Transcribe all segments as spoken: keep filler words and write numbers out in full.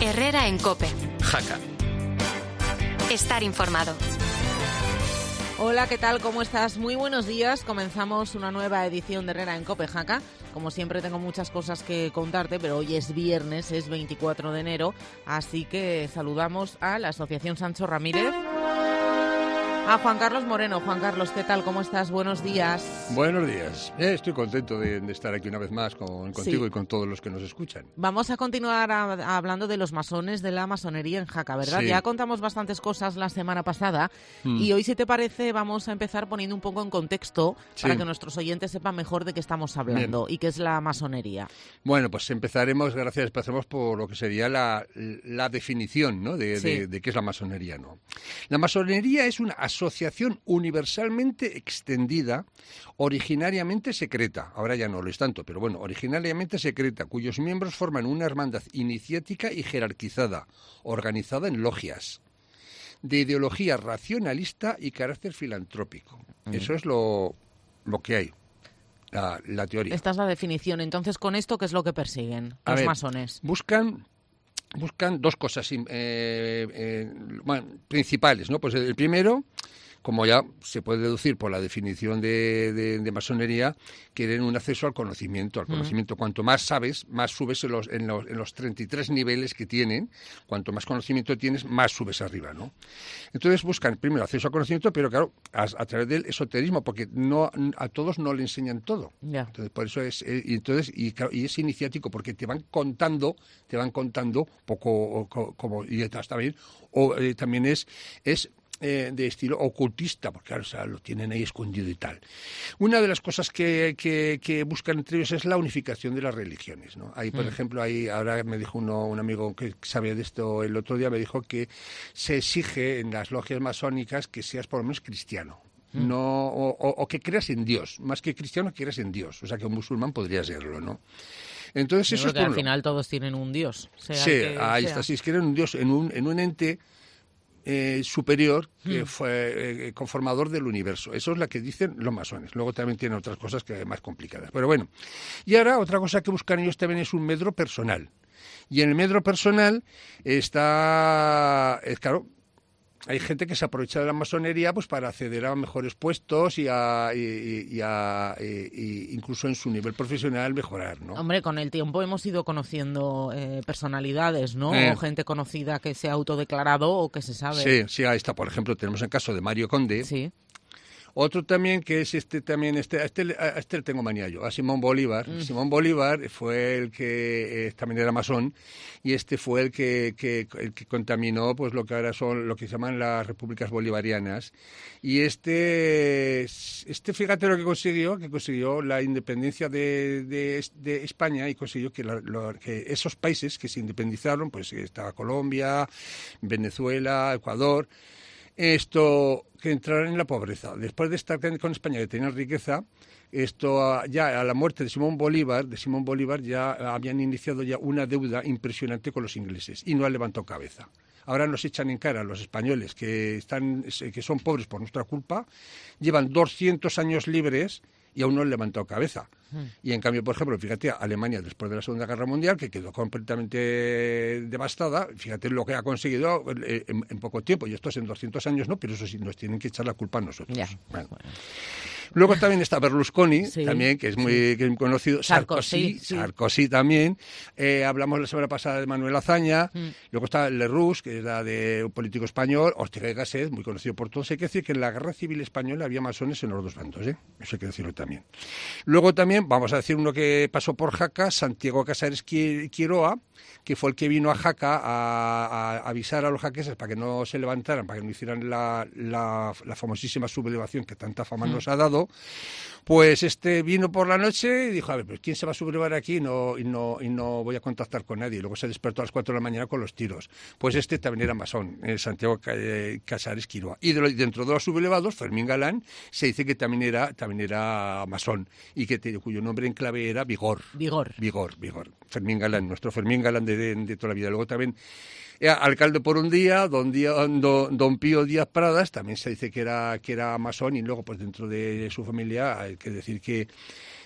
Herrera en COPE. Jaca. Estar informado. Hola, ¿qué tal? ¿Cómo estás? Muy buenos días. Comenzamos una nueva edición de Herrera en COPE, Jaca. Como siempre tengo muchas cosas que contarte, pero hoy es viernes, es veinticuatro de enero, así que saludamos a la Asociación Sancho Ramírez, a Juan Carlos Moreno. Juan Carlos, ¿qué tal? ¿Cómo estás? Buenos días. Buenos días. Eh, estoy contento de, de estar aquí una vez más con, contigo sí. y con todos los que nos escuchan. Vamos a continuar a, a hablando de los masones, de la masonería en Jaca, ¿verdad? Sí. Ya contamos bastantes cosas la semana pasada mm. y hoy, si te parece, vamos a empezar poniendo un poco en contexto sí. para que nuestros oyentes sepan mejor de qué estamos hablando Bien. y qué es la masonería. Bueno, pues empezaremos, gracias, empezaremos por lo que sería la, la definición, ¿no? de, sí. de, de qué es la masonería, ¿no? La masonería es una asociación universalmente extendida, originariamente secreta, ahora ya no lo es tanto, pero bueno, originariamente secreta, cuyos miembros forman una hermandad iniciática y jerarquizada, organizada en logias, de ideología racionalista y carácter filantrópico. Mm. Eso es lo, lo que hay, la, la teoría. Esta es la definición. Entonces, ¿con esto qué es lo que persiguen A los ver, masones? Buscan... Buscan dos cosas eh, eh, bueno, principales, ¿no? Pues el primero, como ya se puede deducir por la definición de, de, de masonería, quieren un acceso al conocimiento. Al conocimiento, mm. cuanto más sabes, más subes en los, en, los, en los treinta y tres niveles que tienen. Cuanto más conocimiento tienes, más subes arriba, ¿no? Entonces buscan primero acceso al conocimiento, pero claro, a, a través del esoterismo, porque no a todos no le enseñan todo. Yeah. Entonces por eso es eh, y entonces y, claro, y es iniciático, porque te van contando, te van contando poco o, como y está bien, o eh, también es es Eh, de estilo ocultista, porque claro, o sea, lo tienen ahí escondido y tal. Una de las cosas que, que, que buscan entre ellos es la unificación de las religiones, ¿no? Hay, por mm. ejemplo, hay, ahora me dijo uno, un amigo que sabe de esto el otro día, me dijo que se exige en las logias masónicas que seas por lo menos cristiano. Mm. No, o, o, o que creas en Dios, más que cristiano, que creas en Dios. O sea, que un musulmán podría serlo, ¿no? Entonces, Yo eso creo es que por al lo... final todos tienen un Dios. Sea sí, que ahí sea. está, si quieren un Dios en un, en un ente Eh, superior que mm. fue eh, conformador del universo. Eso es lo que dicen los masones. Luego también tienen otras cosas que más complicadas. Pero bueno. Y ahora otra cosa que buscan ellos también es un medro personal. Y en el medro personal está, es claro, hay gente que se aprovecha de la masonería pues para acceder a mejores puestos y a, y, y a y, y incluso en su nivel profesional mejorar, ¿no? Hombre, con el tiempo hemos ido conociendo eh, personalidades, ¿no? Eh. O gente conocida que se ha autodeclarado o que se sabe. Sí, sí, ahí está. Por ejemplo, tenemos el caso de Mario Conde. Sí. Otro también que es este también este a este, a este le tengo manía yo, a Simón Bolívar. Mm. Simón Bolívar fue el que eh, también era masón y este fue el que, que el que contaminó pues lo que ahora son lo que se llaman las repúblicas bolivarianas. Y este este fíjate lo que consiguió, que consiguió la independencia de, de, de España y consiguió que, la, lo, que esos países que se independizaron, pues estaba Colombia, Venezuela, Ecuador, esto que entraron en la pobreza. Después de estar con España, que tenía riqueza, esto ya a la muerte de Simón Bolívar, de Simón Bolívar ya habían iniciado ya una deuda impresionante con los ingleses y no han levantado cabeza. Ahora nos echan en cara a los españoles que están que son pobres por nuestra culpa, llevan doscientos años libres y aún no han levantado cabeza. Y en cambio, por ejemplo, fíjate, Alemania después de la Segunda Guerra Mundial, que quedó completamente devastada, fíjate lo que ha conseguido en, en poco tiempo, y esto es en doscientos años, ¿no? Pero eso sí, nos tienen que echar la culpa a nosotros. Ya. Bueno. Luego también está Berlusconi, sí, también, que es muy, sí. que es muy conocido, Sarkozy, Sarkozy, Sarkozy sí. también. Eh, hablamos la semana pasada de Manuel Azaña, mm. luego está Lerroux, que era de un político español, Ortega y Gasset, muy conocido por todos. Hay que decir que en la Guerra Civil Española había masones en los dos bandos, ¿eh? Eso hay que decirlo también. Luego también, vamos a decir uno que pasó por Jaca, Santiago Casares Quiroa, que fue el que vino a Jaca a, a, a avisar a los jaqueses para que no se levantaran, para que no hicieran la, la, la famosísima sublevación que tanta fama mm. nos ha dado. Pues este vino por la noche y dijo, a ver, pues ¿quién se va a sublevar aquí? No, y, no, y no voy a contactar con nadie. Luego se despertó a las cuatro de la mañana con los tiros. Pues este también era masón, eh, Santiago Casares Quiroa. Y de lo, dentro de los sublevados, Fermín Galán, se dice que también era, también era masón y que te, cuyo nombre en clave era Vigor. Vigor. Vigor, Vigor. Fermín Galán, nuestro Fermín Galán de, de, de toda la vida. Luego también era alcalde por un día, don, día don, don Pío Díaz Pradas, también se dice que era, que era masón, y luego pues dentro de su familia hay que decir que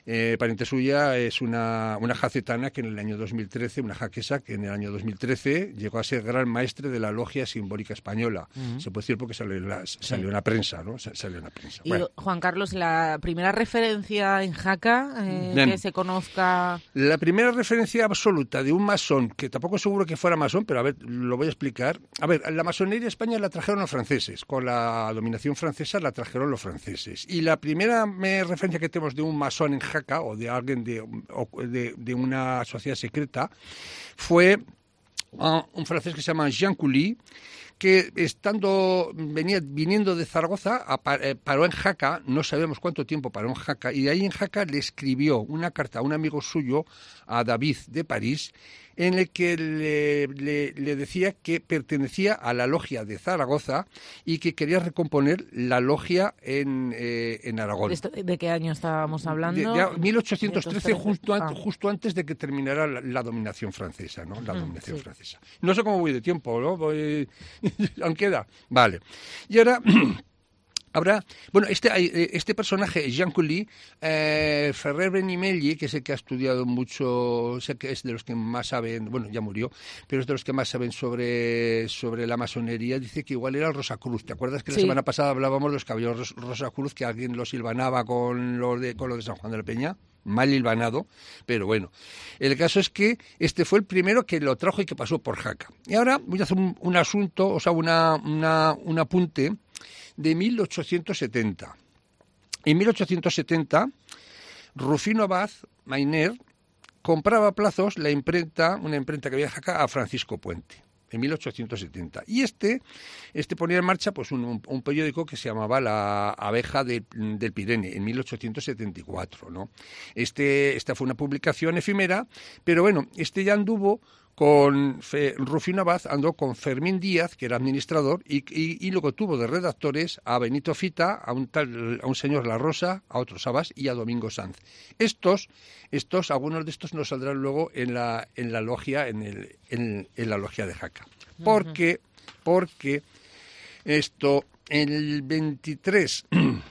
Eh, pariente suya es una, una jacetana que en el año dos mil trece, una jaquesa que en el año dos mil trece llegó a ser gran maestre de la logia simbólica española. Uh-huh. Se puede decir porque salió en la, salió sí. en la prensa, ¿no? Salió en la prensa. Y bueno. Juan Carlos, la primera referencia en Jaca eh, que se conozca... La primera referencia absoluta de un masón, que tampoco es seguro que fuera masón, pero a ver, lo voy a explicar. A ver, la masonería de España la trajeron los franceses, con la dominación francesa la trajeron los franceses. Y la primera me, referencia que tenemos de un masón en Jaca, o de alguien de, o de, de una sociedad secreta, fue uh, un francés que se llama Jean Couly, que estando venía viniendo de Zaragoza paró en Jaca, no sabemos cuánto tiempo paró en Jaca, y de ahí en Jaca le escribió una carta a un amigo suyo, a David de París, en el que le, le, le decía que pertenecía a la logia de Zaragoza y que quería recomponer la logia en, eh, en Aragón. ¿De, ¿De qué año estábamos hablando? De, de mil ochocientos trece, justo, ah. justo antes de que terminara la, la dominación francesa, ¿no? La dominación mm, sí. francesa. No sé cómo voy de tiempo, ¿no? Voy... ¿Aún queda? Vale. Y ahora... Habrá, bueno, este, este personaje, Jean Couly, eh, Ferrer Benimelli, que es el que ha estudiado mucho, sé que es de los que más saben, bueno, ya murió, pero es de los que más saben sobre, sobre la masonería, dice que igual era el Rosacruz. ¿Te acuerdas que la sí. semana pasada hablábamos de los caballeros Rosacruz, que alguien los hilvanaba con lo de, con lo de San Juan de la Peña? Mal hilvanado, pero bueno. El caso es que este fue el primero que lo trajo y que pasó por Jaca. Y ahora voy a hacer un, un asunto, o sea, una, una, un apunte de mil ochocientos setenta. En mil ochocientos setenta, Rufino Abad Mainer compraba a plazos la imprenta, una imprenta que había en Jaca, a Francisco Puente, en mil ochocientos setenta. Y este, este ponía en marcha pues un, un, un periódico que se llamaba La Abeja de, del Pirene, en mil ochocientos setenta y cuatro, ¿no? Este, esta fue una publicación efímera, pero bueno, este ya anduvo con Fe, Rufino Abad, andó con Fermín Díaz, que era administrador, y, y, y luego tuvo de redactores a Benito Fita, a un tal, a un señor La Rosa, a otros Sabas y a Domingo Sanz. Estos, estos, algunos de estos nos saldrán luego en la, en la logia, en, el, en, en la logia de Jaca. Porque, porque esto, el veintitrés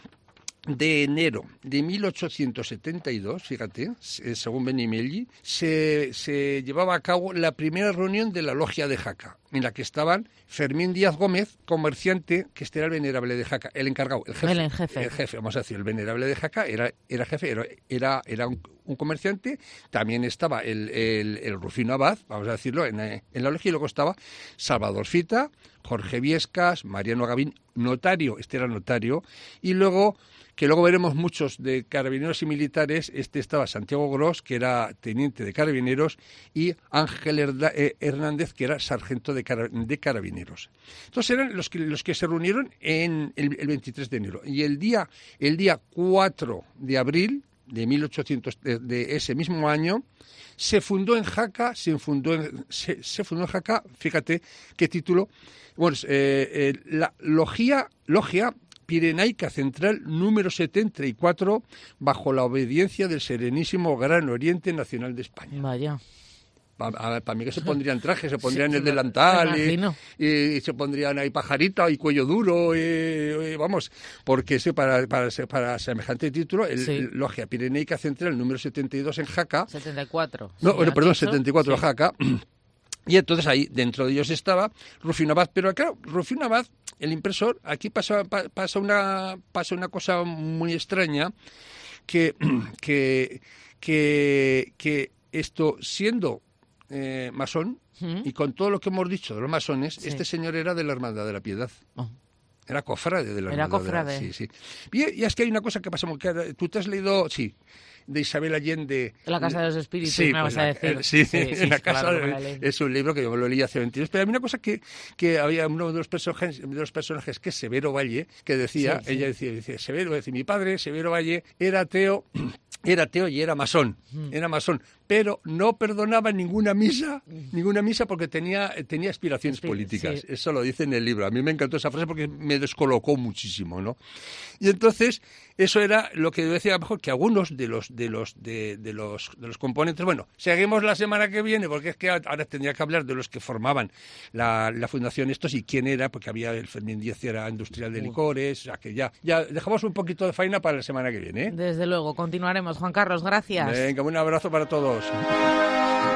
de enero de mil ochocientos setenta y dos, fíjate, según Benimelli, se, se llevaba a cabo la primera reunión de la logia de Jaca, en la que estaban Fermín Díaz Gómez, comerciante, que este era el venerable de Jaca, el encargado, el jefe, el jefe, el jefe, vamos a decir, el venerable de Jaca era, era jefe, era, era, era un, un comerciante, también estaba el, el, el Rufino Abad, vamos a decirlo, en, en la logia, y luego estaba Salvador Fita, Jorge Viescas, Mariano Gavín, notario, este era notario, y luego, que luego veremos muchos de carabineros y militares, este estaba Santiago Gros, que era teniente de carabineros, y Ángel Herda, eh, Hernández, que era sargento de, cara, de carabineros. Entonces eran los que, los que se reunieron en el, el veintitrés de enero. Y el día, el día cuatro de abril de mil ochocientos, de, de ese mismo año, se fundó en Jaca, se fundó en, se, se fundó en Jaca, fíjate qué título, bueno, eh, eh, la logia, logia Pirenaica Central número setenta y cuatro, bajo la obediencia del Serenísimo Gran Oriente Nacional de España. Vaya. Para pa mí que se pondrían trajes, se pondrían sí, el delantal y, y, y se pondrían ahí pajarita y cuello duro, y, y, vamos, porque ese, para, para, para semejante título, el, sí. el Logia Pirenaica Central número setenta y dos en Jaca. setenta y cuatro. No, bueno, perdón, dicho? setenta y cuatro sí. en Jaca. Y entonces ahí, dentro de ellos estaba Rufino Abad, pero claro, Rufino Abad, el impresor, aquí pasa, pasa, una, pasa una cosa muy extraña, que, que, que, que esto, siendo eh, masón, ¿Mm? y con todo lo que hemos dicho de los masones, sí. este señor era de la Hermandad de la Piedad. Oh. Era cofrade de la Era Hermandad cofrade. De la... Sí, sí. Y, y es que hay una cosa que pasa, que tú te has leído, sí, de Isabel Allende. La Casa de los Espíritus, sí, me pues vas a la, decir. Eh, sí, sí, en la Casa claro, de, es un libro que yo me lo leí hace veinte años. Pero había una cosa que, que había uno de los personajes, de los personajes que es Severo Valle, que decía, sí, sí. ella decía, decía, Severo, decía, mi padre, Severo Valle, era ateo, era ateo y era masón, mm. era masón. pero no perdonaba ninguna misa, ninguna misa porque tenía, tenía aspiraciones sí, políticas. Sí. Eso lo dice en el libro. A mí me encantó esa frase porque me descolocó muchísimo, ¿no? Y entonces, eso era lo que yo decía mejor, que algunos de los, de los, de, de los, de los componentes, bueno, seguimos la semana que viene, porque es que ahora tendría que hablar de los que formaban la, la fundación estos y quién era, porque había el Fermín Díaz, era industrial de licores, o sea que ya, ya dejamos un poquito de faena para la semana que viene, ¿eh? Desde luego, continuaremos. Juan Carlos, gracias. Venga, un abrazo para todos.